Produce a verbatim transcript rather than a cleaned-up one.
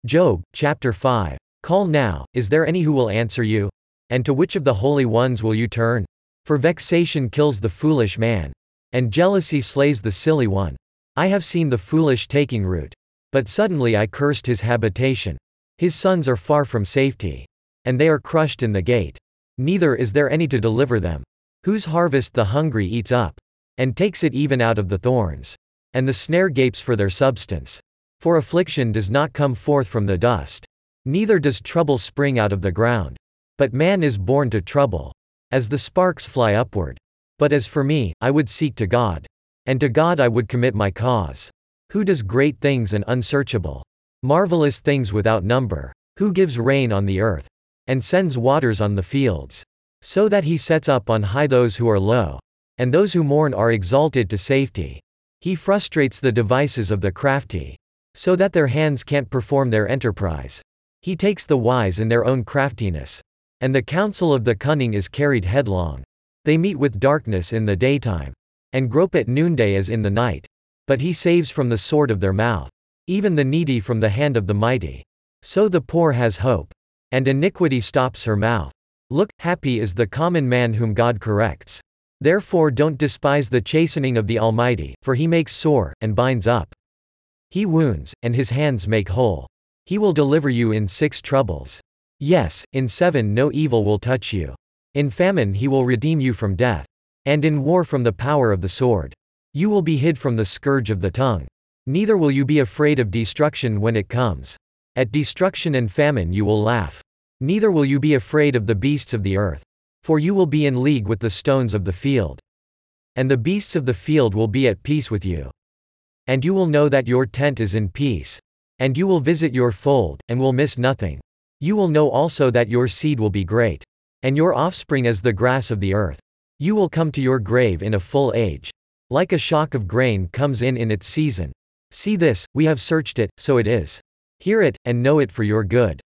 Job, chapter five. Call now, is there any who will answer you? And to which of the holy ones will you turn? For vexation kills the foolish man, and jealousy slays the silly one. I have seen the foolish taking root. But suddenly I cursed his habitation. His sons are far from safety, and they are crushed in the gate. Neither is there any to deliver them. Whose harvest the hungry eats up, and takes it even out of the thorns. And the snare gapes for their substance. For affliction does not come forth from the dust, neither does trouble spring out of the ground. But man is born to trouble, as the sparks fly upward. But as for me, I would seek to God, and to God I would commit my cause. Who does great things and unsearchable, marvelous things without number, who gives rain on the earth, and sends waters on the fields, so that he sets up on high those who are low, and those who mourn are exalted to safety. He frustrates the devices of the crafty, so that their hands can't perform their enterprise. He takes the wise in their own craftiness, and the counsel of the cunning is carried headlong. They meet with darkness in the daytime, and grope at noonday as in the night. But he saves from the sword of their mouth, even the needy from the hand of the mighty. So the poor has hope, and iniquity stops her mouth. Look, happy is the common man whom God corrects. Therefore don't despise the chastening of the Almighty, for he makes sore, and binds up. He wounds, and his hands make whole. He will deliver you in six troubles. Yes, in seven no evil will touch you. In famine he will redeem you from death, and in war from the power of the sword. You will be hid from the scourge of the tongue. Neither will you be afraid of destruction when it comes. At destruction and famine you will laugh. Neither will you be afraid of the beasts of the earth. For you will be in league with the stones of the field. And the beasts of the field will be at peace with you. And you will know that your tent is in peace. And you will visit your fold, and will miss nothing. You will know also that your seed will be great, and your offspring as the grass of the earth. You will come to your grave in a full age. Like a shock of grain comes in in its season. See this, we have searched it, so it is. Hear it, and know it for your good.